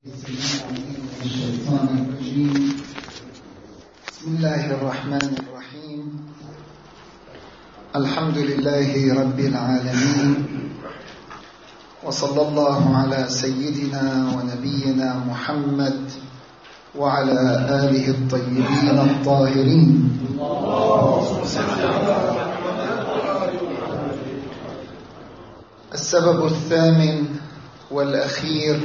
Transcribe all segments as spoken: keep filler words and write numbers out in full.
الشيطان الرجيم. بسم الله الرحمن الرحيم. الحمد لله رب العالمين، وصلى الله على سيدنا ونبينا محمد وعلى آله الطيبين الطاهرين. السبب الثامن والأخير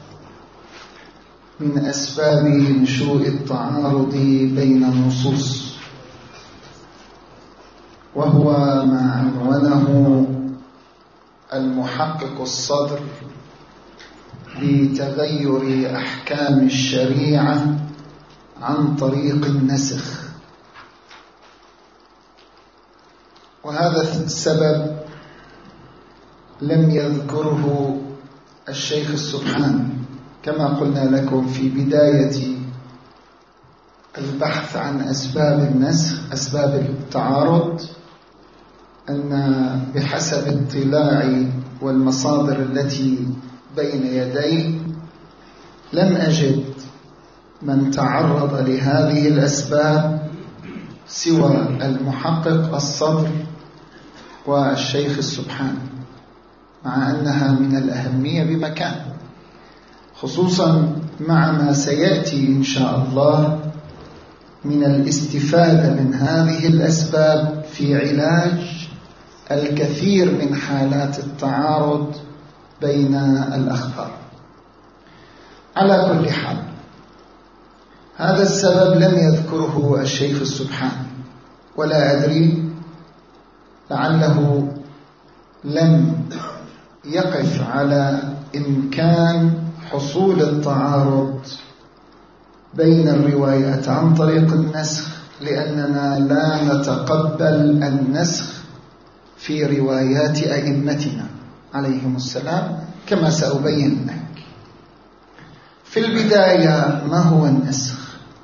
من أسباب نشوء التعارض بين النصوص، وهو ما عنونه المحقق الصدر بتغير أحكام الشريعة عن طريق النسخ. وهذا السبب لم يذكره الشيخ السبحان، كما قلنا لكم في بداية البحث عن أسباب النسخ، أسباب التعارض، أن بحسب اطلاعي والمصادر التي بين يدي لم أجد من تعرض لهذه الأسباب سوى المحقق الصدر والشيخ السبحان، مع أنها من الأهمية بمكان، خصوصا مع ما سيأتي إن شاء الله من الاستفادة من هذه الأسباب في علاج الكثير من حالات التعارض بين الأخبار. على كل حال، هذا السبب لم يذكره الشيخ السبحان، ولا أدري لعله لم يقف على إمكان حصول التعارض بين الروايات عن طريق النسخ، لأننا لا نتقبل النسخ في روايات أئمتنا عليهم السلام، كما سأبين لك. في البداية، ما هو النسخ؟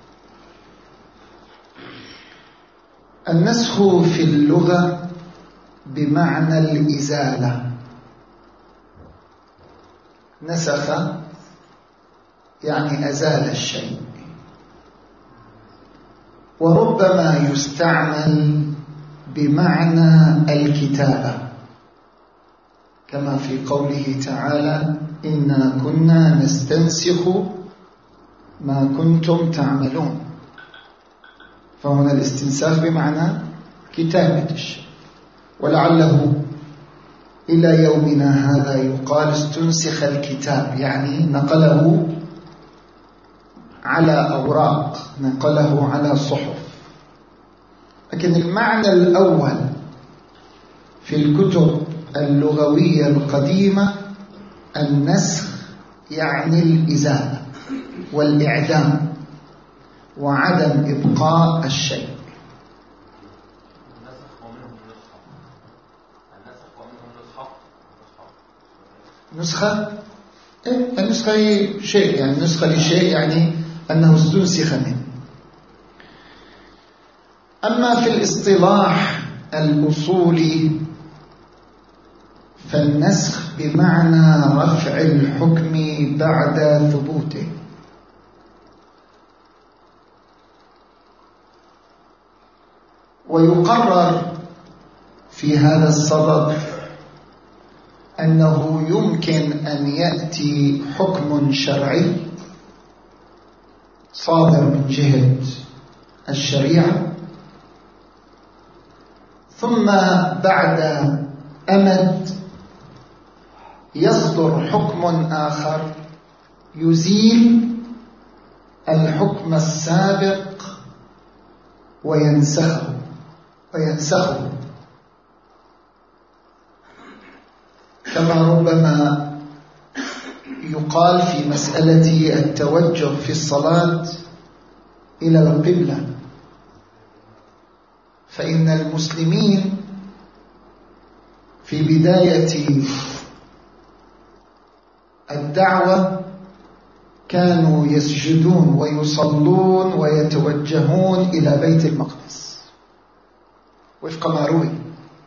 النسخ في اللغة بمعنى الإزالة. نسخ يعني أزال الشيء، وربما يستعمل بمعنى الكتابة، كما في قوله تعالى: إنا كنا نستنسخ ما كنتم تعملون. فهنا الاستنساخ بمعنى كتابة الشيء، ولعله إلى يومنا هذا يقال استنسخ الكتاب، يعني نقله على أوراق، نقله على صحف. لكن المعنى الأول في الكتب اللغوية القديمة النسخ يعني الإزالة والإعدام وعدم إبقاء الشيء. نسخة إيه؟ النسخة هي شيء، يعني نسخة لشيء يعني أنه استنسخ منه. أما في الاصطلاح الأصولي فالنسخ بمعنى رفع الحكم بعد ثبوته. ويقرر في هذا الصدد أنه يمكن أن يأتي حكم شرعي صادر من جهة الشريعة، ثم بعد أمد يصدر حكم آخر يزيل الحكم السابق وينسخه وينسخه كما ربما يقال في مسألة التوجه في الصلاة إلى القبلة، فإن المسلمين في بداية الدعوة كانوا يسجدون ويصلون ويتوجهون إلى بيت المقدس وفق ما روي.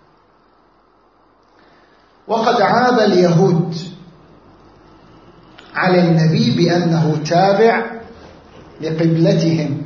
وقد عاب اليهود على النبي بأنه تابع لقبلتهم.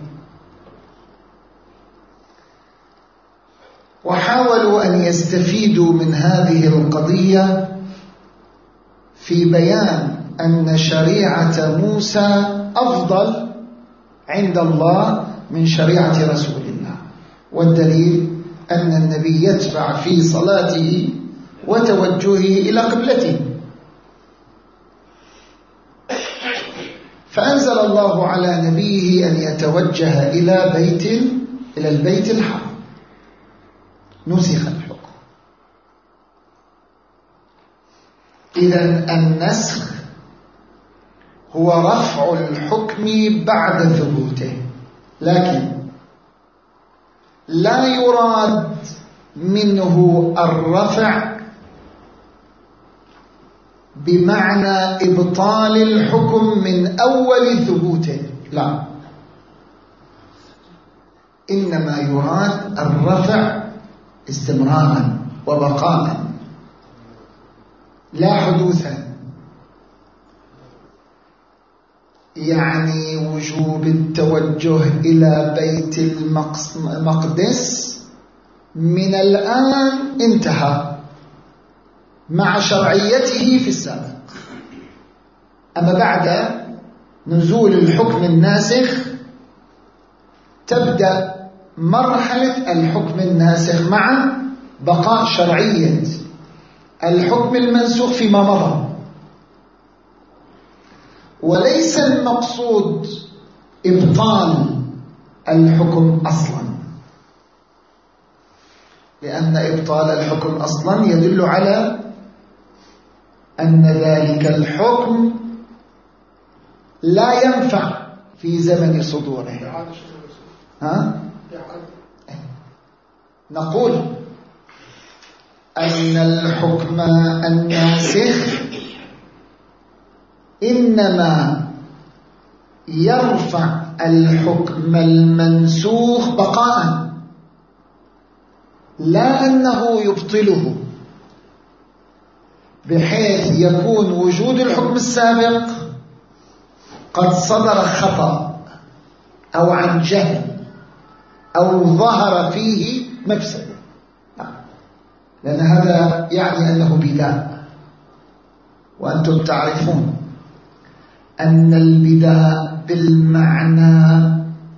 وحاولوا أن يستفيدوا من هذه القضية في بيان أن شريعة موسى أفضل عند الله من شريعة رسول الله، والدليل أن النبي يتبع في صلاته وتوجهه إلى قبلته. فأنزل الله على نبيه أن يتوجه إلى بيت إلى البيت الحرام، نسخ الحكم. إذن النسخ هو رفع الحكم بعد ثبوته، لكن لا يراد منه الرفع بمعنى إبطال الحكم من أول ثبوته، لا، إنما يراد الرفع استمرارا وبقاء لا حدوثا. يعني وجوب التوجه إلى بيت المقدس من الآن انتهى مع شرعيته في السابق، أما بعد نزول الحكم الناسخ تبدأ مرحلة الحكم الناسخ مع بقاء شرعية الحكم المنسوخ فيما مضى. وليس المقصود إبطال الحكم أصلا، لأن إبطال الحكم أصلا يدل على أن ذلك الحكم لا ينفع في زمن صدوره. ها؟ نقول أن الحكم الناسخ إنما يرفع الحكم المنسوخ بقاء، لا أنه يبطله، بحيث يكون وجود الحكم السابق قد صدر خطأ أو عن جهل أو ظهر فيه مفسدة، لأن هذا يعني أنه بداء. وأنتم تعرفون أن البداء بالمعنى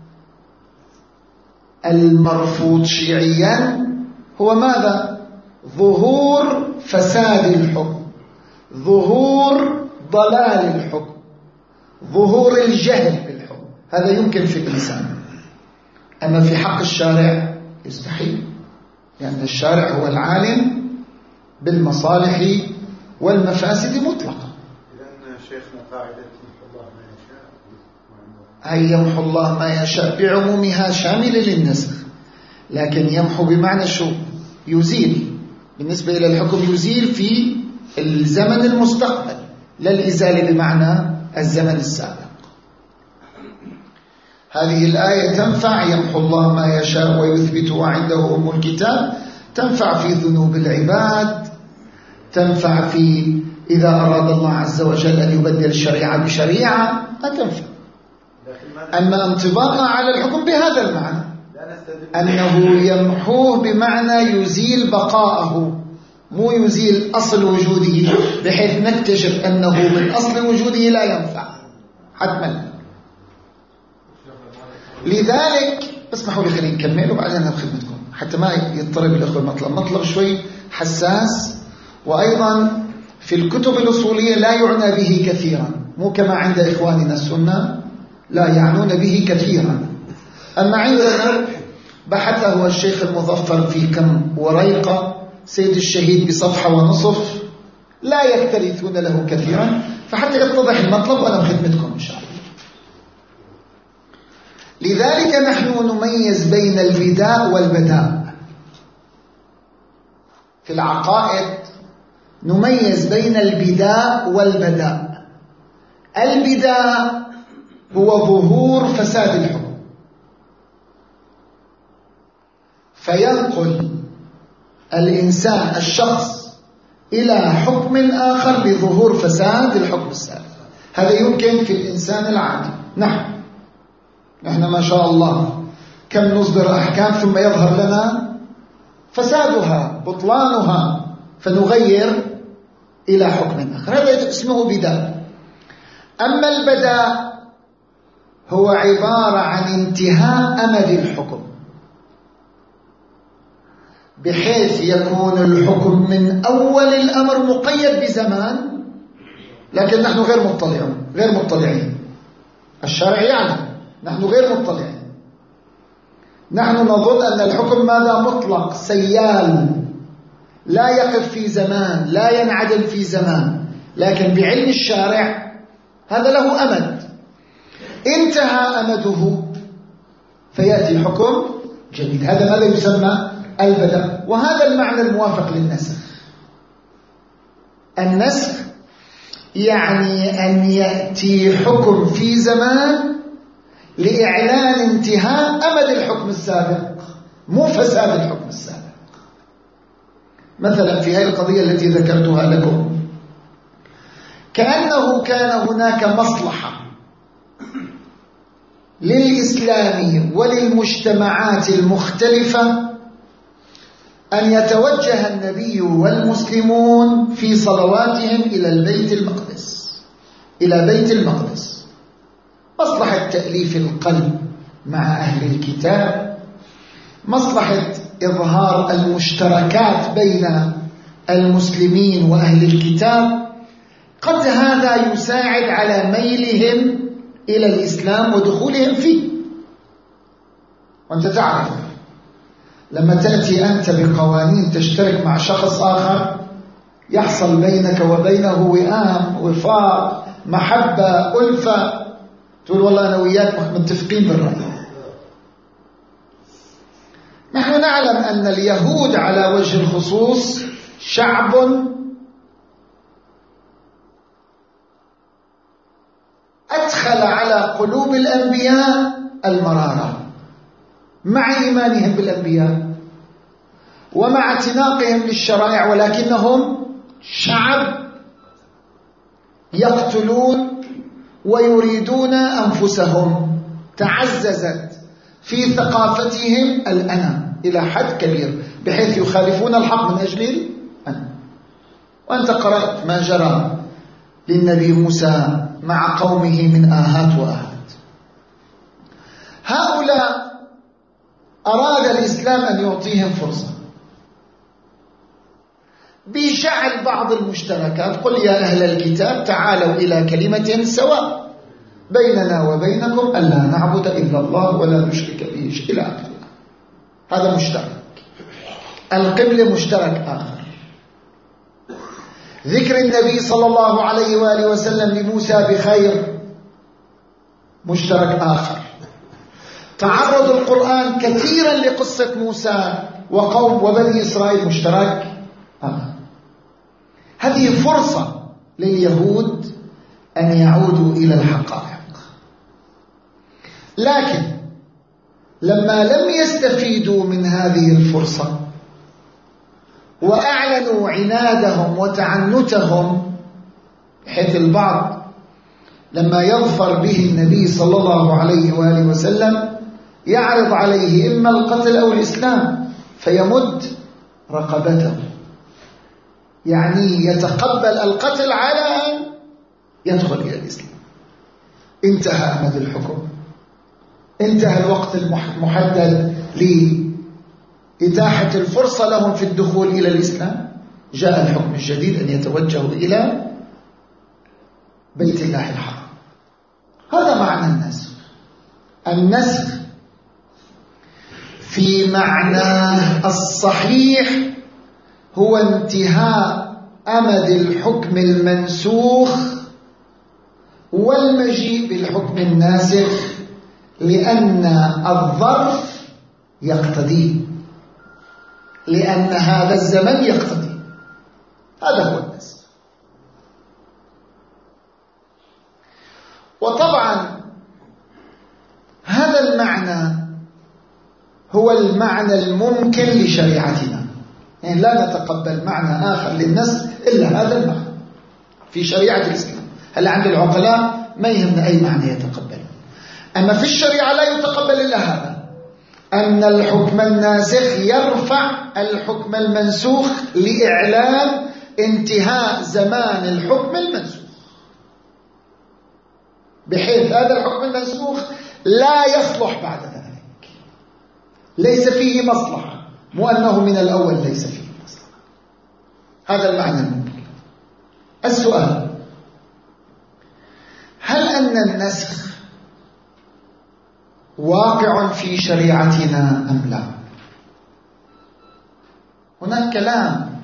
المرفوض شيعيا هو ماذا؟ ظهور فساد الحكم، ظهور ضلال الحكم، ظهور الجهل بالحكم. هذا يمكن في الإنسان، أما في حق الشارع يستحيل، لأن الشارع هو العالم بالمصالح والمفاسد مطلقا. لأن شيخنا قاعدة يمحو الله ما يشاء، أي يمحو الله ما يشاء بعمومها شاملة للنسخ، لكن يمحو بمعنى شو؟ يزيل. بالنسبة إلى الحكم يزيل في الزمن المستقبل، لا الإزالة بمعنى الزمن السابق. هذه الآية تنفع يمحو الله ما يشاء ويثبت وعنده أم الكتاب، تنفع في ذنوب العباد، تنفع في إذا أراد الله عز وجل أن يبدل الشريعة بشريعة، ما تنفع. أما انطباقها على الحكم بهذا المعنى أنه يمحوه بمعنى يزيل بقاءه، مو يزيل أصل وجوده بحيث نكتشف أنه من أصل وجوده لا ينفع حتما. لذلك اسمحوا لي خلينا نكمل وبعدين أنا بخدمتكم حتى ما يضطرب الأخوة المطلب. مطلب شوي حساس، وأيضا في الكتب الأصولية لا يعنى به كثيرا، مو كما عند إخواننا السنة لا يعنون به كثيرا. أما عندنا بحثه الشيخ المظفر في كم وريقة، سيد الشهيد بصفحة ونصف، لا يكترثون له كثيرا، فحتى يتضح المطلب وأنا بخدمتكم إن شاء الله. لذلك نحن نميز بين البداء والبداء في العقائد، نميز بين البداء والبداء. البداء هو ظهور فساد الحكم، فينقل الإنسان الشخص إلى حكم آخر لظهور فساد الحكم السابق، هذا يمكن في الإنسان العادي. نحن نحن ما شاء الله كم نصدر أحكام ثم يظهر لنا فسادها بطلانها فنغير إلى حكم آخر، هذا اسمه بداء. أما البداء هو عبارة عن انتهاء أمد الحكم، بحيث يكون الحكم من أول الأمر مقيد بزمان، لكن نحن غير مطلعون غير مطلعين. الشرع يعلم، نحن غير مطلعين. نحن نظن أن الحكم ماذا؟ مطلق سيال، لا يقف في زمان، لا ينعدم في زمان، لكن بعلم الشارع هذا له أمد، انتهى أمده فيأتي حكم جديد. هذا ماذا يسمى البدء، وهذا المعنى الموافق للنسخ. النسخ يعني أن يأتي حكم في زمان لإعلان انتهاء أمد الحكم السابق، مو فساد الحكم السابق. مثلا في هذه القضية التي ذكرتها لكم، كأنه كان هناك مصلحة للإسلام وللمجتمعات المختلفة أن يتوجه النبي والمسلمون في صلواتهم إلى البيت المقدس إلى بيت المقدس، مصلحة تأليف القلب مع أهل الكتاب، مصلحة إظهار المشتركات بين المسلمين وأهل الكتاب. قد هذا يساعد على ميلهم إلى الإسلام ودخولهم فيه. وأنت تعرف لما تأتي أنت بقوانين تشترك مع شخص آخر يحصل بينك وبينه وئام، وفاق، محبة، ألفة، تقول والله أنا وياك متفقين بالرأي. نحن نعلم أن اليهود على وجه الخصوص شعب أدخل على قلوب الأنبياء المرارة مع إيمانهم بالأنبياء ومع اعتناقهم للشرائع، ولكنهم شعب يقتلون ويريدون أنفسهم. تعززت في ثقافتهم الأنا إلى حد كبير، بحيث يخالفون الحق من أجل الأنا. وأنت قرأت ما جرى للنبي موسى مع قومه من آهات وآهات. هؤلاء أراد الإسلام أن يعطيهم فرصة بجعل بعض المشتركات، قل يا أهل الكتاب تعالوا إلى كلمة سواء بيننا وبينكم ألا نعبد إلا الله ولا نشرك به شيئا إلى آخره. هذا مشترك. القبلة مشترك آخر. ذكر النبي صلى الله عليه وآله وسلم لموسى بخير مشترك آخر. تعرض القرآن كثيرا لقصة موسى وقوم وبني إسرائيل مشترك آخر. هذه فرصة لليهود أن يعودوا إلى الحقائق، لكن لما لم يستفيدوا من هذه الفرصة وأعلنوا عنادهم وتعنتهم، بحيث البعض لما يظفر به النبي صلى الله عليه وآله وسلم يعرض عليه إما القتل أو الإسلام فيمد رقبته، يعني يتقبل القتل على أن يدخل إلى الإسلام. انتهى أمد الحكم، انتهى الوقت المحدد لإتاحة الفرصة لهم في الدخول إلى الإسلام، جاء الحكم الجديد أن يتوجهوا إلى بيت الله الحرام. هذا معنى النسخ. النسخ في معناه الصحيح هو انتهاء أمد الحكم المنسوخ والمجيء بالحكم الناسخ، لأن الظرف يقتضيه، لأن هذا الزمن يقتضي. هذا هو النسخ. وطبعا هذا المعنى هو المعنى الممكن لشريعتنا، يعني لا نتقبل معنى آخر للنسخ إلا هذا المعنى في شريعة الإسلام. هلا عند العقلاء ما يهمنا أي معنى يتقبل. أما في الشريعة لا يتقبل إلا هذا، أن الحكم الناسخ يرفع الحكم المنسوخ لإعلان انتهاء زمان الحكم المنسوخ، بحيث هذا الحكم المنسوخ لا يصلح بعد ذلك، ليس فيه مصلحة، مو أنه من الأول ليس فيه مصلحة. هذا المعنى الممكن. السؤال: هل أن النسخ واقع في شريعتنا أم لا؟ هناك كلام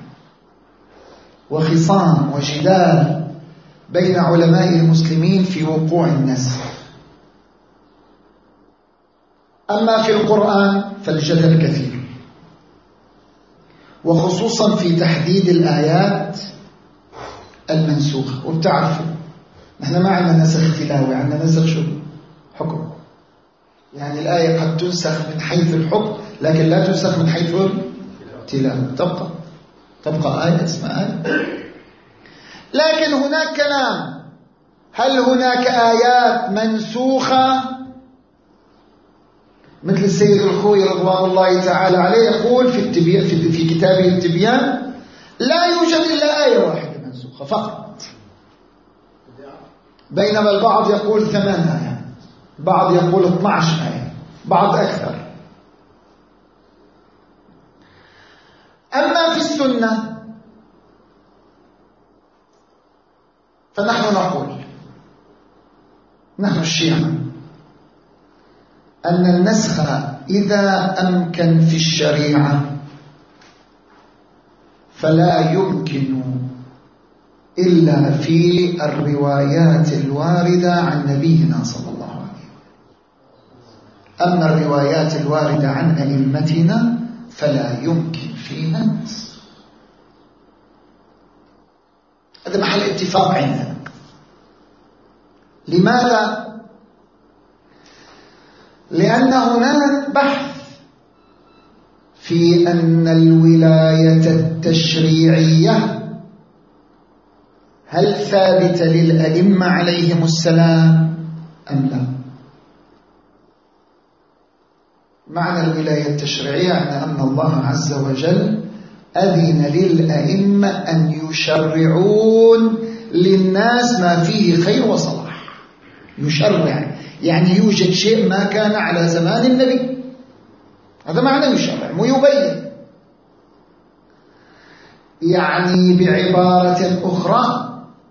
وخصام وجدال بين علماء المسلمين في وقوع النسخ. أما في القرآن فالجدل كثير، وخصوصا في تحديد الآيات المنسوخة. وبتعرفوا نحن ما عندنا نسخ تلاوي، عندنا نسخ شو؟ حكم. يعني الآية قد تنسخ من حيث الحكم لكن لا تنسخ من حيث التلاوة، تبقى تبقى آية اسمها آية. لكن هناك كلام: هل هناك آيات منسوخة؟ مثل السيد الخوي رضوان الله تعالى عليه يقول في التبيان في, في كتابه التبيان: لا يوجد إلا آية واحدة منسوخة فقط، بينما البعض يقول ثمان آيات، بعض يقول اثنتي عشرة آية، بعض أكثر. أما في السنة فنحن نقول، نحن الشيعة، أن النسخ إذا أمكن في الشريعة فلا يمكن إلا في الروايات الواردة عن نبينا صلى الله عليه وسلم. أما الروايات الواردة عن أئمتنا فلا يمكن فيها النسخ. هذا محل اتفاق عندنا. لماذا؟ لأن هناك بحث في أن الولاية التشريعية هل ثابتة للأئمة عليهم السلام أم لا. معنى الولاية التشريعية أن الله عز وجل أذن للأئمة أن يشرعون للناس ما فيه خير وصلاح. يشرع يعني يوجد شيء ما كان على زمان النبي، هذا معنى يشرع، مو يبين. يعني بعبارة أخرى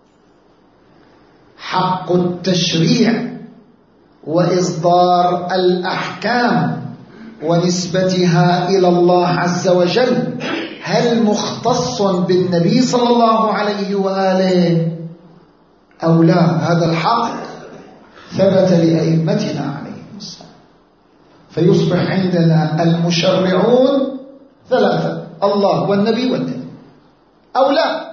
حق التشريع وإصدار الأحكام ونسبتها إلى الله عز وجل هل مختص بالنبي صلى الله عليه وآله أو لا؟ هذا الحق ثبت لأئمتنا عليهم السلام. فيصبح عندنا المشرعون ثلاثة: الله والنبي والنبي، أو لا.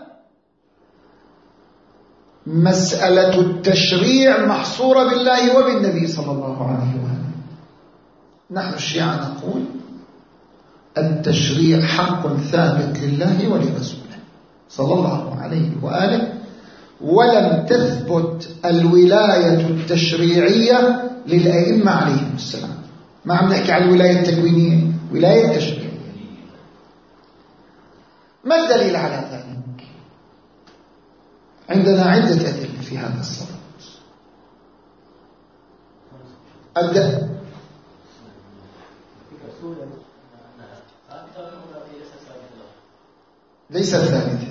مسألة التشريع محصورة بالله وبالنبي صلى الله عليه وآله. نحن الشيعة نقول التشريع حق ثابت لله ولرسوله صلى الله عليه وآله، ولم تثبت الولاية التشريعية للأئمة عليهم السلام. ما عم نحكي عن الولاية التكوينية، ولاية تشريعية. ما الدليل على ذلك؟ عندنا عدة أدلة في هذا الصدد. أبدأ. ليست ثابتة.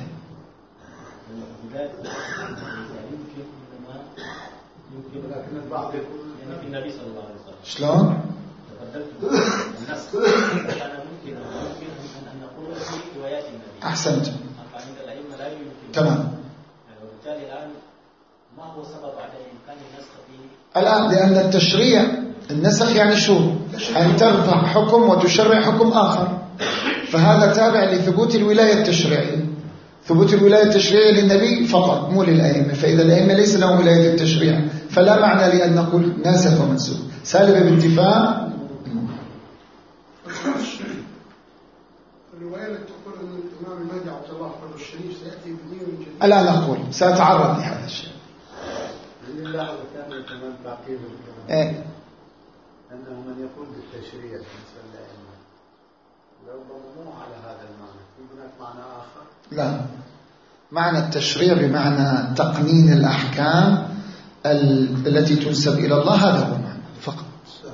لكن البعض يقول يعني في النبي صلى الله عليه وسلم. شلون؟ تقدمت النسخ كان ممكن ممكن أن نقول في روايات النبي. أحسنت. عند الأئمة لا يمكن. تمام. وبالتالي الآن ما هو سبب عدم إمكان النسخ فيه؟ الآن لأن التشريع النسخ يعني شو؟ أن ترفع حكم وتشرع حكم آخر، فهذا تابع لثبوت الولاية التشريعية. ثبوت الولاية التشريعية للنبي فقط مو للأئمة، فإذا الأئمة ليس لهم ولاية التشريع فلا معنى لأن نقول ناسخ ومنسوخ. سالبة باتفاق. الرواية التي تقول أن الإمام المهدي عبد الله الشريف سيأتي بدين جديد. الآن أقول سأتعرض لهذا الشيء. الملاحظة الثانية كمان تعقيب إيه؟ أنه من يقول بالتشريع بالنسبة للأئمة لو ضمنوه على هذا المعنى في هناك معنى آخر؟ لا، معنى التشريع بمعنى تقنين الأحكام التي تنسب إلى الله، هذا هو معنى فقط.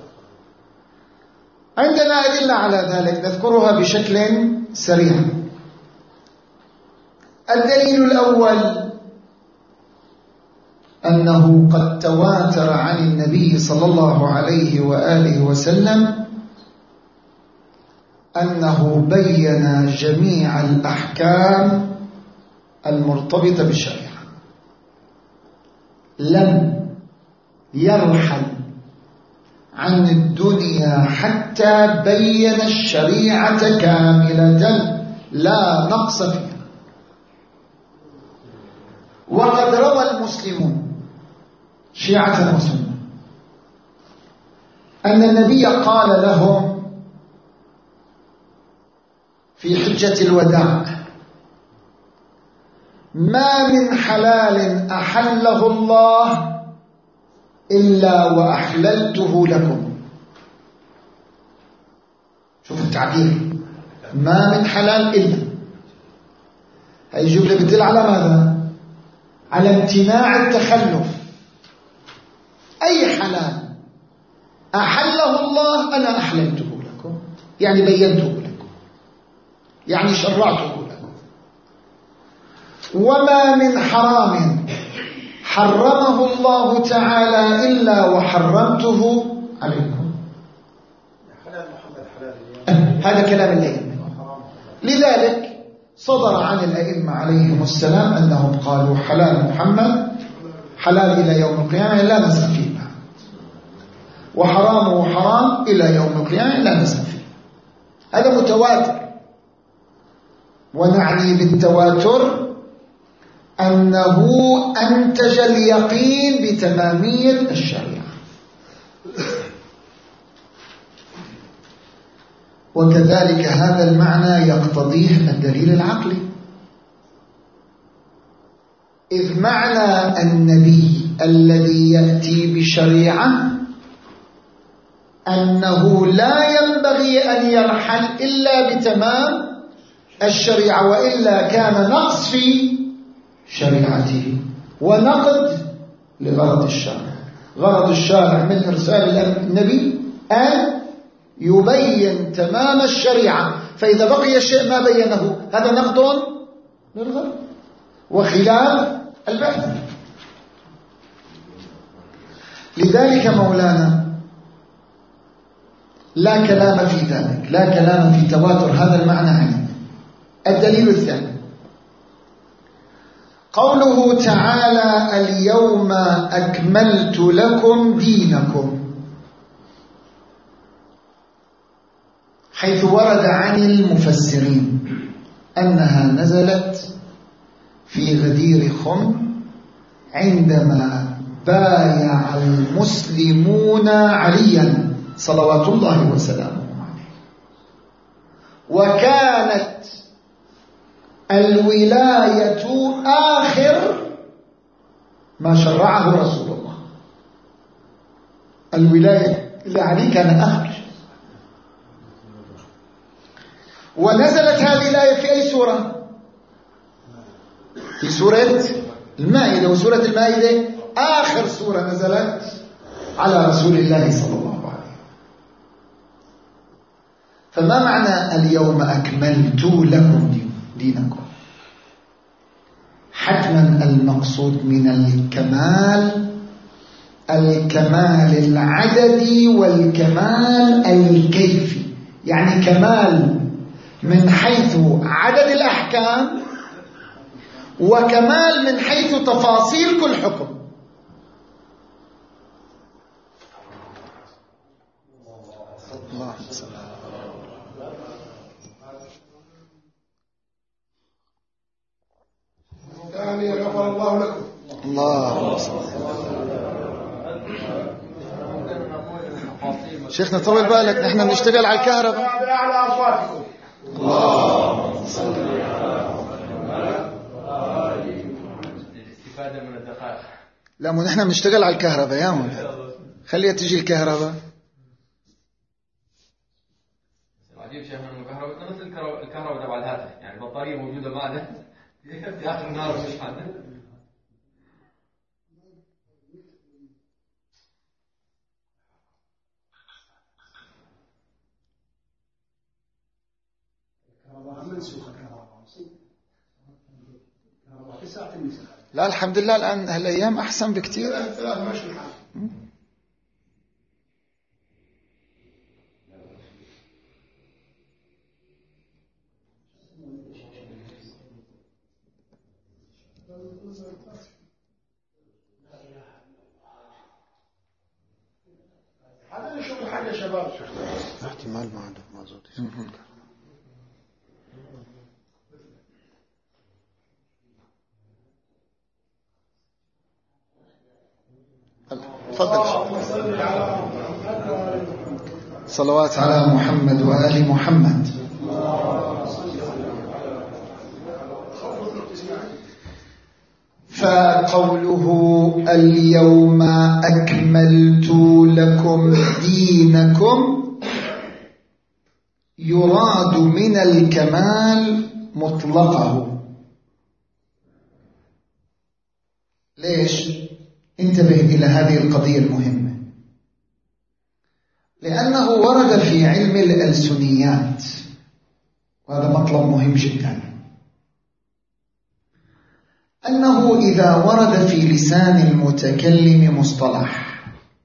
عندنا أدلة على ذلك نذكرها بشكل سريع. الدليل الأول أنه قد تواتر عن النبي صلى الله عليه وآله وسلم أنه بين جميع الأحكام المرتبطة بالشريعة، لم يرحل عن الدنيا حتى بين الشريعة كاملة لا نقص فيها. وقد روى المسلمون شيعة وسنة أن النبي قال لهم في حجة الوداع: ما من حلال أحله الله إلا وأحللته لكم. شوف التعبير، ما من حلال إلا، هذه الجملة بتدل على ماذا؟ على امتناع التخلف. أي حلال أحله الله أنا أحللته لكم، يعني بينته لكم، يعني شرعته لكم. وما من حرام حرمه الله تعالى إلا وحرمته عليكم. حلال محمد حلال اليوم. هذا كلام الأئمة. لذلك صدر عن الأئمة عليهم السلام أنهم قالوا حلال محمد حلال إلى يوم القيامة لا نزل فيه، وحرامه حرام إلى يوم القيامة لا نزل فيه. هذا متواتر. ونعني بالتواتر أنه أنتج اليقين بتمامية الشريعة. وكذلك هذا المعنى يقتضيه الدليل العقلي، إذ معنى النبي الذي يأتي بشريعة أنه لا ينبغي أن يرحل إلا بتمام الشريعة، وإلا كان نقص في شريعته ونقد لغرض الشارع. غرض الشارع من إرسال النبي أن يبين تمام الشريعة، فإذا بقي شيء ما بينه هذا نقد للغرض وخلاف البحث. لذلك مولانا لا كلام في ذلك، لا كلام في تواتر هذا المعنى عنه. الدليل الثاني قوله تعالى: اليوم أكملت لكم دينكم، حيث ورد عن المفسرين أنها نزلت في غدير خم عندما بايع المسلمون عليا صلوات الله وسلامه عليه، وكانت الولاية آخر ما شرعه رسول الله. الولاية لعلي كان آخر. ونزلت هذه الآية في أي سورة؟ في سورة المائدة، وسورة المائدة آخر سورة نزلت على رسول الله صلى الله عليه وسلم. فما معنى اليوم أكملت لكم دينكم؟ حتما المقصود من الكمال الكمال العددي والكمال الكيفي، يعني كمال من حيث عدد الأحكام وكمال من حيث تفاصيل كل حكم. الله ثانيا غفر الله لكم. الله شيخنا طول بالك، نحن بنشتغل على الكهرباء. بأعلى أصواتكم. الله صل للاستفادة من الدقائق. لا مو نحن بنشتغل على الكهرباء يا مولانا، خليها تجي الكهرباء. عجيب شيخ انه كهرباء مثل الكهرباء تبع الهاتف، يعني بطاريه موجوده معنا في اخر النهار بنشحن. لا الحمد لله الآن هالأيام أحسن بكتير. هذا نشوف حاجة شباب احتمال ما عنده مازوت. تفضل. صلوات على محمد وآل محمد. فقوله اليوم أكملت لكم دينكم يراد من الكمال مطلقه. ليش؟ انتبه إلى هذه القضية المهمة، لأنه ورد في علم الألسنيات، وهذا مطلب مهم جدا، أنه إذا ورد في لسان المتكلم مصطلح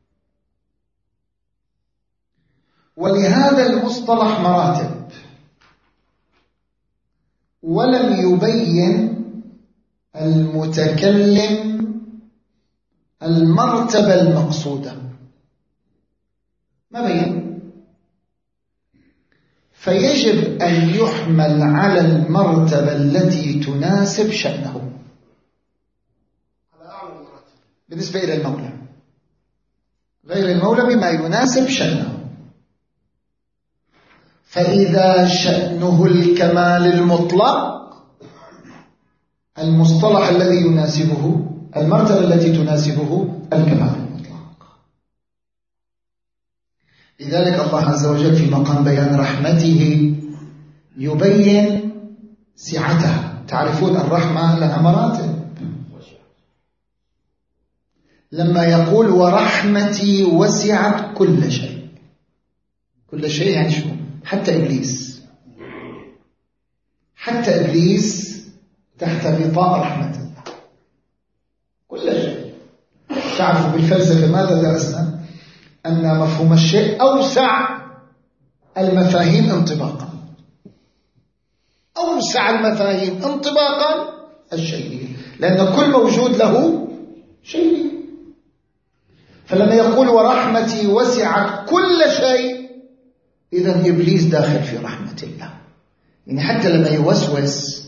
ولهذا المصطلح مراتب ولم يبين المتكلم المرتبة المقصودة، ما بين، فيجب أن يحمل على المرتبة التي تناسب شأنه بالنسبة إلى المولى، غير المولى بما يناسب شأنه. فإذا شأنه الكمال المطلق، المصطلح الذي يناسبه، المرتبة التي تناسبه الكمال المطلق. لذلك الله عز وجل في مقام بيان رحمته يبين سعتها. تعرفون الرحمة لها مراتب، لما يقول ورحمتي وسعت كل شيء، كل شيء يعني شو؟ حتى إبليس، حتى إبليس تحت غطاء رحمة الله، كل شيء. تعرفوا بالفلسفة ماذا درسنا؟ أن مفهوم الشيء أوسع المفاهيم انطباقا، أوسع المفاهيم انطباقا الشيء، لأن كل موجود له شيء. فلما يقول ورحمتي وسعت كل شيء، إذن إبليس داخل في رحمة الله. يعني حتى لما يوسوس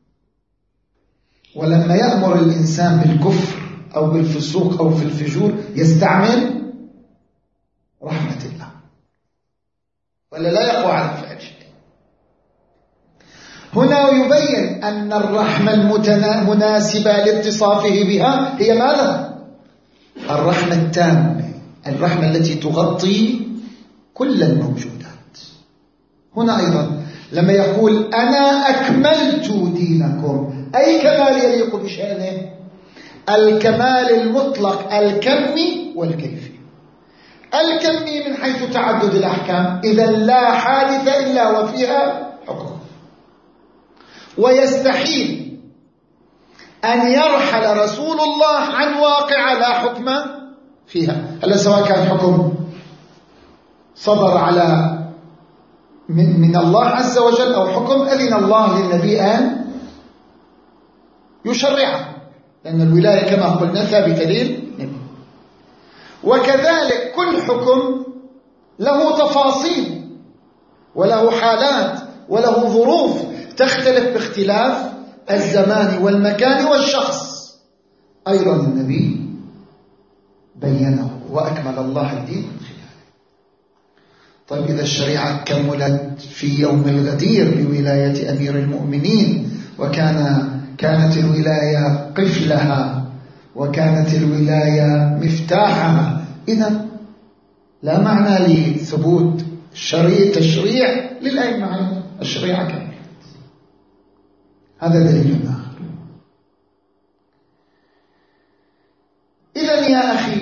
ولما يأمر الإنسان بالكفر أو بالفسوق أو في الفجور يستعمل رحمة الله، ولا لا يقوى على الفعل شيء. هنا يبين أن الرحمة المناسبة لاتصافه بها هي ماذا؟ الرحمة التامة، الرحمة التي تغطي كل الموجودات. هنا أيضا لما يقول أنا أكملت دينكم، أي كمال يليق بشأنه؟ الكمال المطلق الكمي والكيفي. الكمي من حيث تعدد الأحكام، إذا لا حادث إلا وفيها حكم، ويستحيل أن يرحل رسول الله عن واقع لا حكم فيها. هلا سواء كان حكم صدر على من, من الله عز وجل أو حكم أذن الله للنبي أن يشرعه، لأن الولاية كما قلنا ثابتة للنبي. وكذلك كل حكم له تفاصيل وله حالات وله ظروف تختلف باختلاف الزمان والمكان والشخص. أيضا النبي بينه وأكمل الله الدين من خلاله. طيب إذا الشريعة كملت في يوم الغدير بولاية أمير المؤمنين، وكان كانت الولاية قفلها وكانت الولاية مفتاحها. إذن لا معنى لثبوت الشريع تشريع للأئمة، الشريعة كاملة. هذا دليل آخر. إذن يا أخي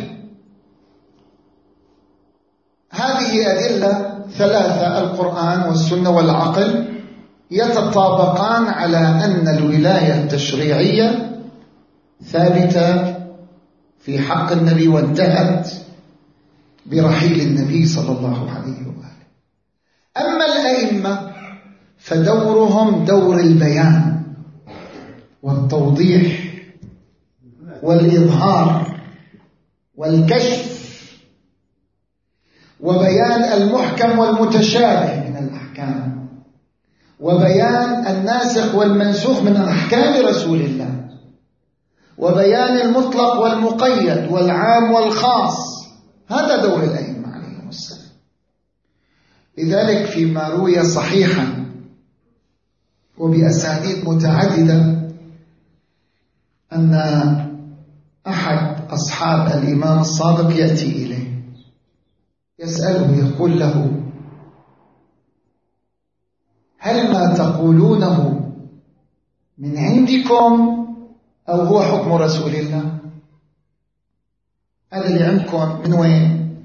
هذه أدلة ثلاثة، القرآن والسنة والعقل، يتطابقان على أن الولاية التشريعية ثابتة في حق النبي وانتهت برحيل النبي صلى الله عليه وآله. أما الأئمة فدورهم دور البيان والتوضيح والإظهار والكشف وبيان المحكم والمتشابه من الأحكام وبيان الناسخ والمنسوخ من أحكام رسول الله وبيان المطلق والمقيد والعام والخاص. هذا دور الأئمة عليهم السلام. لذلك فيما روي صحيحا وبأسانيد متعددة أن أحد أصحاب الإمام الصادق يأتي إليه يسأله يقول له: هل ما تقولونه من عندكم أو هو حكم رسول الله؟ هذا اللي عندكم من وين؟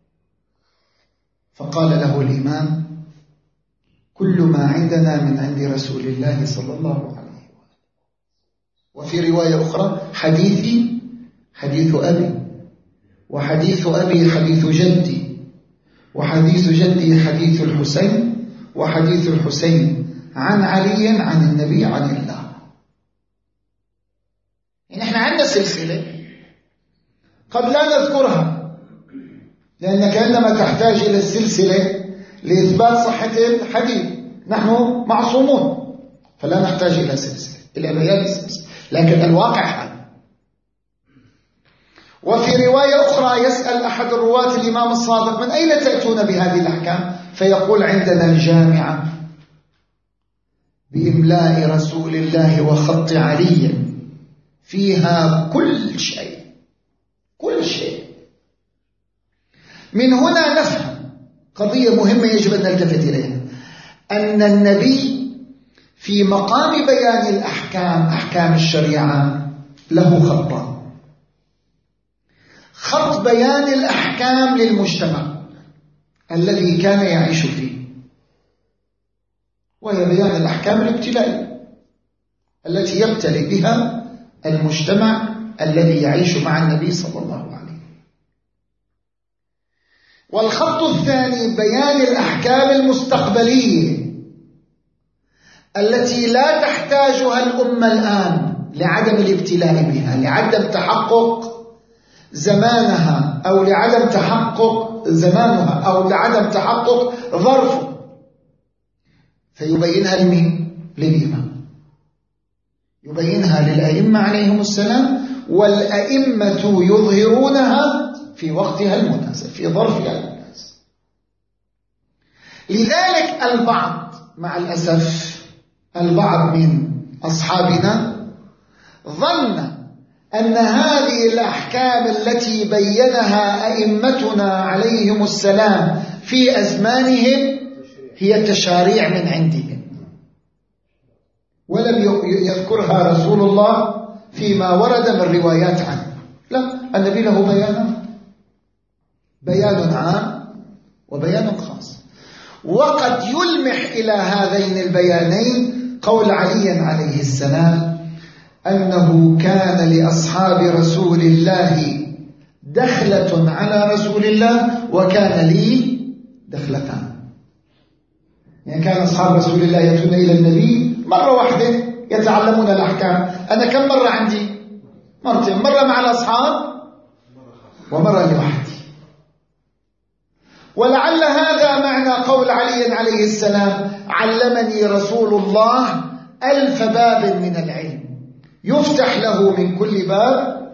فقال له الإمام: كل ما عندنا من عند رسول الله صلى الله عليه وسلم. وفي رواية أخرى: حديثي حديث أبي، وحديث أبي حديث جدي، وحديث جدي حديث الحسين، وحديث الحسين عن علي عن النبي عن الله. يعني احنا عندنا سلسلة قد لا نذكرها، لأنك عندما تحتاج إلى السلسلة لإثبات صحة الحديث نحن معصومون، فلا نحتاج إلى سلسلة إلى بيان السلسلة، لكن الواقع هذا. وفي رواية أخرى يسأل أحد الرواة الإمام الصادق: من أين تأتون بهذه الأحكام؟ فيقول: عندنا الجامعة بإملاء رسول الله وخط علي فيها كل شيء كل شيء. من هنا نفهم قضية مهمة يجب أن نلتفت إليها، أن النبي في مقام بيان الأحكام أحكام الشريعة له خطان: خط بيان الأحكام للمجتمع الذي كان يعيش فيه، وهي بيان الأحكام الابتلائية التي يبتلي بها المجتمع الذي يعيش مع النبي صلى الله عليه وسلم. والخط الثاني بيان الأحكام المستقبلية التي لا تحتاجها الأمة الآن لعدم الابتلاء بها، لعدم تحقق زمانها أو لعدم تحقق زمانها أو لعدم تحقق ظرفه، فيبينها لمين؟ للإمام، يبينها للأئمة عليهم السلام، والأئمة يظهرونها في وقتها المناسب في ظرفها المناسب. لذلك البعض مع الأسف البعض من أصحابنا ظن أن هذه الأحكام التي بينها أئمتنا عليهم السلام في أزمانهم هي تشاريع من عندهم، ولم يذكرها رسول الله فيما ورد من روايات عنه. لا، النبي له بيان بيان عام وبيان خاص. وقد يلمح إلى هذين البيانين قول علي عليه السلام أنه كان لأصحاب رسول الله دخلة على رسول الله وكان لي دخلتان. يعني كان أصحاب رسول الله يأتون إلى النبي مرة واحدة يتعلمون الأحكام. أنا كم مرة عندي؟ مرتين، مرة مع الأصحاب ومرة لوحدي. ولعل هذا معنى قول علي عليه السلام: علمني رسول الله ألف باب من العلم يفتح له من كل باب.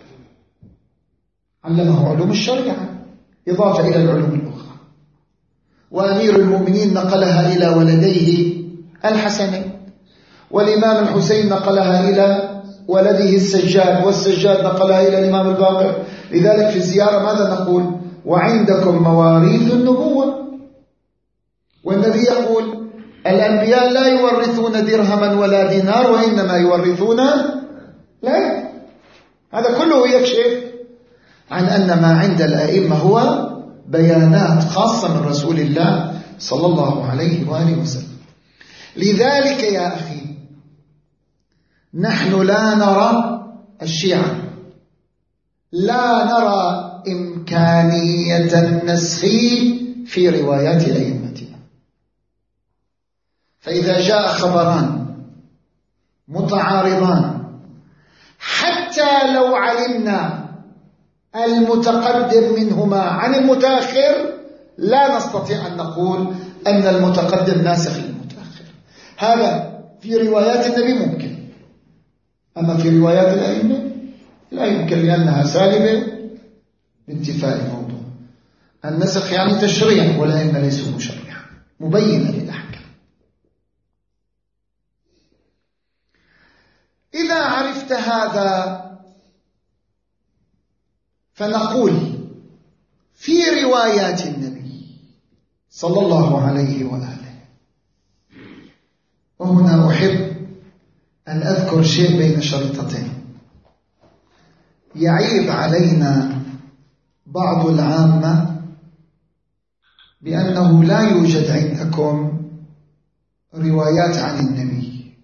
علمه علوم الشريعة إضافة إلى العلوم الأخرى. وأمير المؤمنين نقلها إلى ولديه الحسنين، والإمام الحسين نقلها إلى ولده السجاد، والسجاد نقلها إلى الإمام الباقر. لذلك في الزيارة ماذا نقول؟ وعندكم مواريث النبوة. والنبي يقول الأنبياء لا يورثون درهما ولا دينار، وإنما يورثون لا. هذا كله يكشف عن أن ما عند الأئمة هو بيانات خاصة من رسول الله صلى الله عليه وآله وسلم. لذلك يا أخي نحن لا نرى الشيعة لا نرى إمكانية النسخ في روايات أئمتنا. فإذا جاء خبران متعارضان حتى لو علمنا المتقدم منهما عن المتأخر لا نستطيع أن نقول أن المتقدم ناسخ للمتأخر. هذا في روايات النبي ممكن، أما في روايات الأئمة لا يمكن، لأنها سالبة بانتفاء الموضوع. النسخ يعني تشريع، والأئمة ليسوا مشرعا مبينا للأحكام. إذا عرفت هذا فنقول في روايات النبي صلى الله عليه وآله. وهنا أحب أن أذكر شيء بين شريطتين. يعيب علينا بعض العامة بأنه لا يوجد عندكم روايات عن النبي.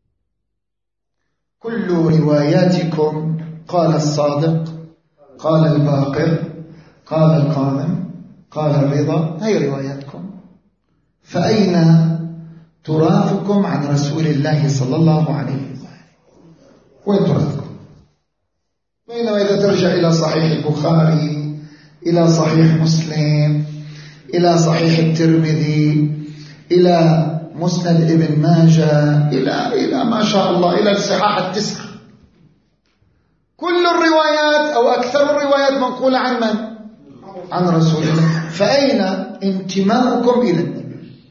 كل رواياتكم قال الصادق، قال الباقر، قال القائم، قال الرضا، هي رواياتكم. فأين تراثكم عن رسول الله صلى الله عليه وآله؟ وين تراثكم؟ بينما إذا ترجع إلى صحيح البخاري، إلى صحيح مسلم، إلى صحيح الترمذي، إلى مسند ابن ماجه، إلى إلى ما شاء الله إلى الصحاح التسعة، كل الروايات أو أكثر الروايات منقولة عن من؟ عن رسول الله. فأين انتماؤكم إلى النبي؟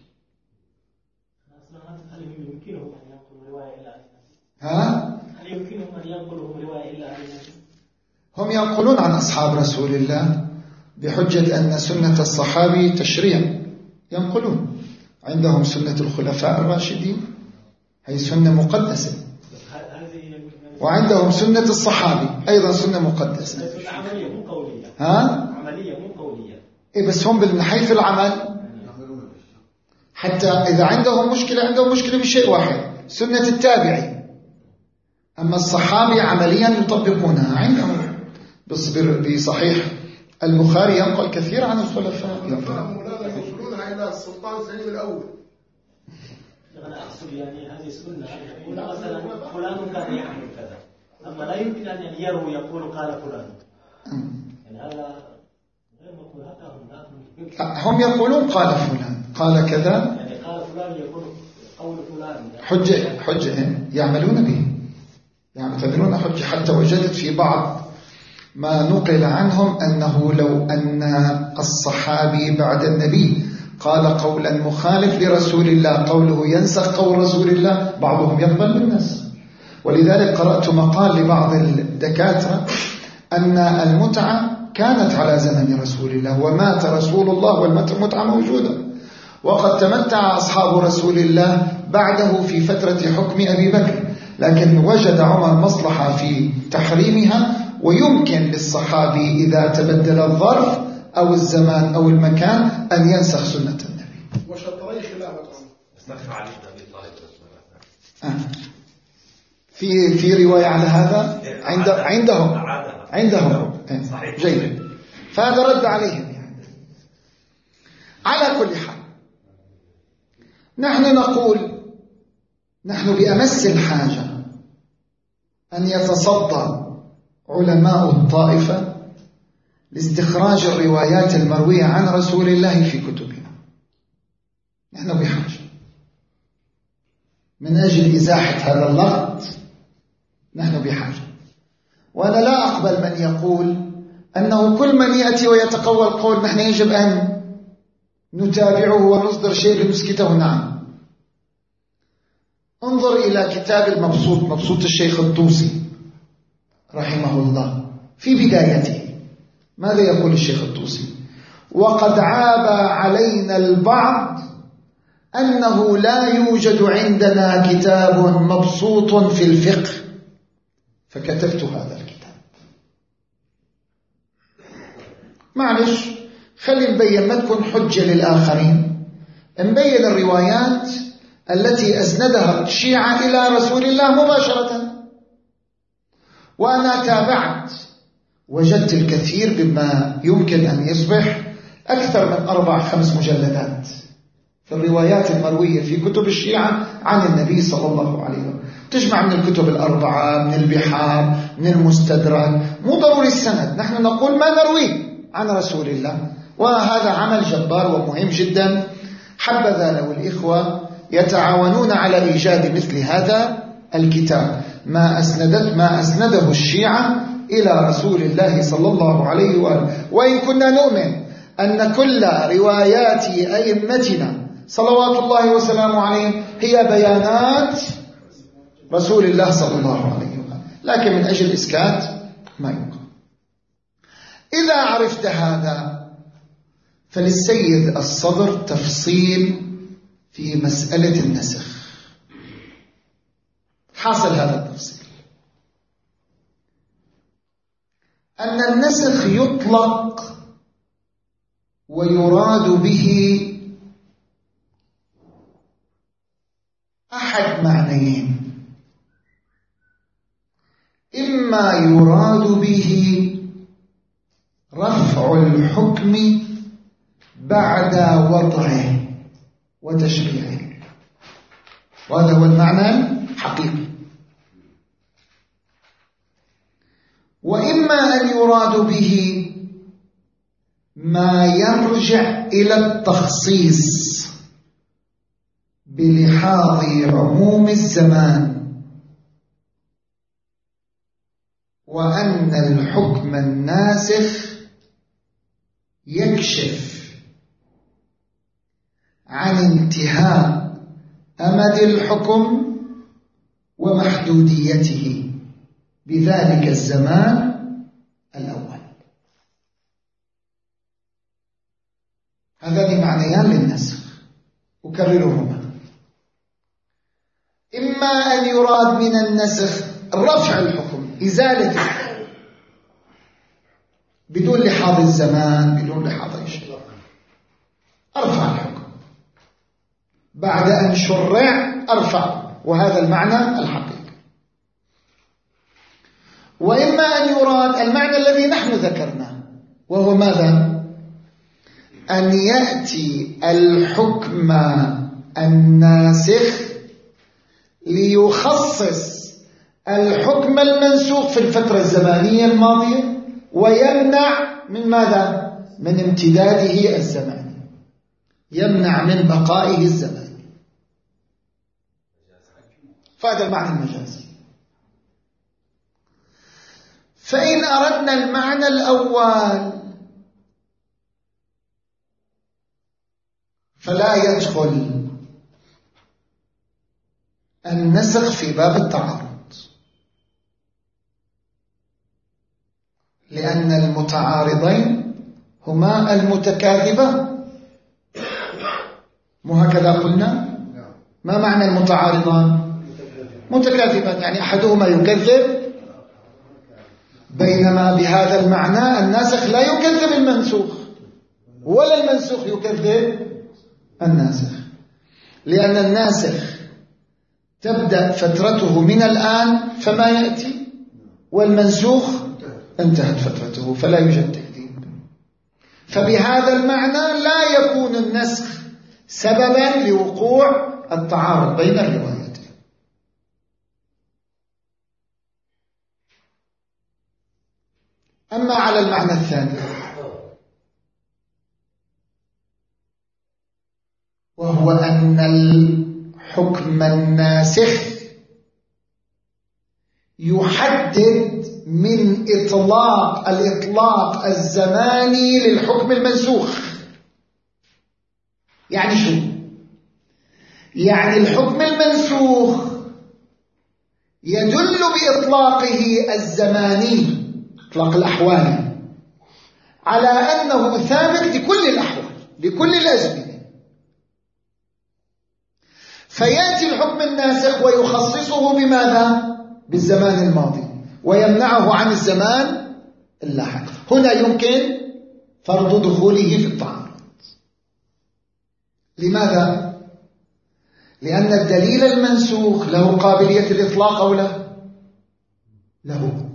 ها؟ هل يمكنهم أن ينقلوا رواية إلا عن النبي؟ هم ينقلون عن أصحاب رسول الله بحجة أن سنة الصحابي تشريع، ينقلون. عندهم سنة الخلفاء الراشدين، هي سنة مقدسة، وعندهم سنة الصحابي أيضا سنة مقدسة. عملية مو قولية. ها؟ عملية مو قولية. إيه بس هم من حيث العمل، حتى إذا عندهم مشكلة عندهم مشكلة بشيء واحد، سنة التابعي. أما الصحابي عمليا يطبقونها. عندهم بصحيح البخاري ينقل كثير عن الخلفاء. يوصلونها إلى السلطان سليم الأول. أنا أقصد يعني هذه السنة، يقول مثلا فلان كان يعمل كذا، أما لا يمكن أن يروي يقول قال فلان. يعني هذا غير مقول. حتى هم يقولون قال فلان قال كذا، يعني قال فلان يقول قول فلان حجة حجة يعملون به، يعتبرون حجة. حتى وجدت في بعض ما نقل عنهم أنه لو أن الصحابي بعد النبي قال قولا مخالف لرسول الله قوله ينسخ قول رسول الله، بعضهم يقبل بالنسخ. ولذلك قرأت مقال لبعض الدكاترة أن المتعة كانت على زمن رسول الله ومات رسول الله والمتعة موجودة، وقد تمتع أصحاب رسول الله بعده في فترة حكم أبي بكر، لكن وجد عمر مصلحة في تحريمها، ويمكن للصحابي إذا تبدل الظرف أو الزمان أو المكان أن ينسخ سنة النبي. وشطري خلافة آه. في في رواية على هذا عند عندهم عندهم جيد. فهذا رد عليهم يعني. على كل حال نحن نقول نحن بأمس الحاجة أن يتصدى علماء الطائفة لاستخراج الروايات المروية عن رسول الله في كتبنا. نحن بحاجة من أجل إزاحة هذا اللغط، نحن بحاجة. وأنا لا أقبل من يقول أنه كل من يأتي ويتقوى القول نحن يجب أن نتابعه ونصدر شيء لنسكته. نعم، انظر إلى كتاب المبسوط، مبسوط الشيخ الطوسي، رحمه الله في بدايته ماذا يقول الشيخ الطوسي؟ وقد عاب علينا البعض أنه لا يوجد عندنا كتاب مبسوط في الفقه فكتبت هذا الكتاب. معلش خلي نبين، ما تكون حجة للآخرين، نبين الروايات التي أسندها الشيعة إلى رسول الله مباشرة. وأنا تابعت وجدت الكثير بما يمكن أن يصبح أكثر من أربع خمس مجلدات في الروايات المروية في كتب الشيعة عن النبي صلى الله عليه وسلم، تجمع من الكتب الأربعة، من البحار، من المستدرك، مو ضروري السند، نحن نقول ما نرويه عن رسول الله، وهذا عمل جبار ومهم جدا. حبذا لو الإخوة يتعاونون على إيجاد مثل هذا الكتاب، ما أسندت ما أسنده الشيعة إلى رسول الله صلى الله عليه وآله. وإن كنا نؤمن أن كل روايات أئمتنا صلوات الله وسلامه عليهم هي بيانات رسول الله صلى الله عليه وآله، لكن من أجل إسكات ما يمكن. إذا عرفت هذا فللسيد الصدر تفصيل في مسألة النسخ. حاصل هذا التفصيل أن النسخ يطلق ويراد به أحد معنيين: إما يراد به رفع الحكم بعد وضعه وتشريعه، وهذا هو المعنى الحقيقي، وإما أن يراد به ما يرجع إلى التخصيص بلحاظ عموم الزمان، وأن الحكم الناسخ يكشف عن انتهاء أمد الحكم ومحدوديته بذلك الزمان الأول. هذان معنيان للنسخ أكررهما: إما أن يراد من النسخ رفع الحكم، إزالة الحكم بدون لحاظ الزمان، بدون لحاظ أي شيء، أرفع الحكم بعد أن شرع أرفع، وهذا المعنى الحقيقي. وإما أن يراد المعنى الذي نحن ذكرناه، وهو ماذا؟ أن يأتي الحكم الناسخ ليخصص الحكم المنسوخ في الفترة الزمانية الماضية، ويمنع من ماذا؟ من امتداده الزماني، يمنع من بقائه الزماني. فهذا المعنى المجازي. فإن أردنا المعنى الأول فلا يدخل النسخ في باب التعارض، لأن المتعارضين هما المتكاذبان، مو هكذا قلنا؟ ما معنى المتعارضان؟ متكاذبان، يعني أحدهما يكذب، بينما بهذا المعنى الناسخ لا يكذب المنسوخ ولا المنسوخ يكذب الناسخ، لأن الناسخ تبدأ فترته من الآن فما يأتي، والمنسوخ انتهت فترته فلا يوجد تكذيب. فبهذا المعنى لا يكون النسخ سببا لوقوع التعارض بين الروايات. أما على المعنى الثاني، وهو أن الحكم الناسخ يحدد من إطلاق الإطلاق الزماني للحكم المنسوخ. يعني شو؟ يعني الحكم المنسوخ يدل بإطلاقه الزماني إطلاق الأحوال على أنه ثابت لكل الأحوال لكل الأزمنة، فيأتي الحكم الناسخ ويخصصه بماذا؟ بالزمان الماضي ويمنعه عن الزمان اللاحق. هنا يمكن فرض دخوله في التعارض. لماذا؟ لأن الدليل المنسوخ له قابلية الإطلاق أو لا؟ له.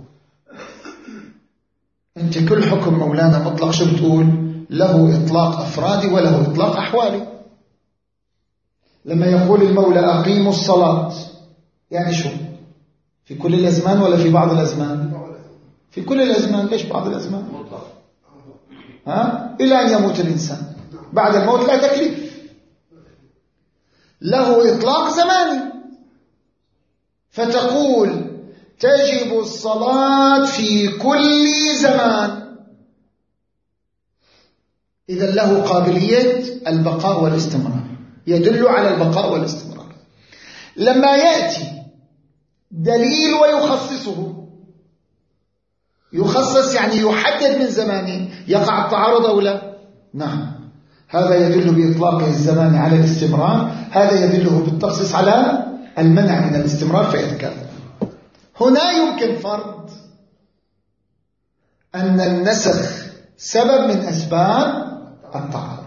أنت كل حكم مولانا مطلق شو بتقول؟ له إطلاق أفرادي وله إطلاق أحوالي. لما يقول المولى أقيموا الصلاة يعني شو؟ في كل الأزمان ولا في بعض الأزمان؟ في كل الأزمان. ليش بعض الأزمان؟ ها؟ إلى أن يموت الإنسان، بعد الموت لا تكليف. له إطلاق زماني، فتقول تجب الصلاة في كل زمان، إذا له قابلية البقاء والاستمرار، يدل على البقاء والاستمرار. لما يأتي دليل ويخصصه، يخصص يعني يحدد من زمانه، يقع التعارض أو لا؟ نعم. هذا يدل بإطلاقه الزمان على الاستمرار، هذا يدله بالتخصيص على المنع من الاستمرار فيتكلم. هنا يمكن فرض أن النسخ سبب من أسباب التعارض.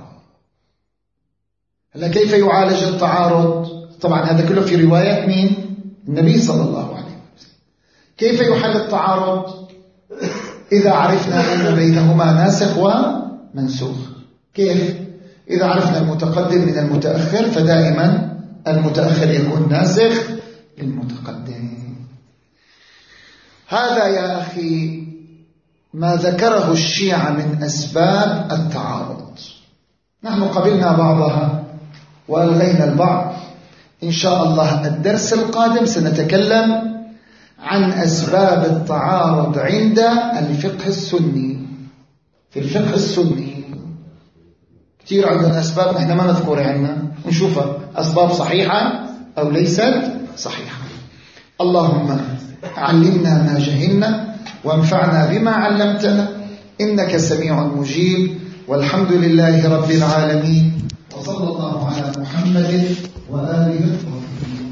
هلا كيف يعالج التعارض؟ طبعا هذا كله في رواية مين؟ النبي صلى الله عليه وسلم. كيف يحل التعارض؟ إذا عرفنا أن بينهما ناسخ ومنسوخ. كيف؟ إذا عرفنا المتقدم من المتأخر فدائما المتأخر يكون ناسخ للمتقدم. هذا يا أخي ما ذكره الشيعة من أسباب التعارض. نحن قبلنا بعضها وألغينا البعض. إن شاء الله الدرس القادم سنتكلم عن أسباب التعارض عند الفقه السني. في الفقه السني كثير عندنا أسباب نحن ما نذكرها عنا، نشوفها أسباب صحيحة أو ليست صحيحة. اللهم علمنا ما جهلنا وانفعنا بما علمتنا، إنك سميع مجيب، والحمد لله رب العالمين، وصلى الله على محمد وآله وصحبه.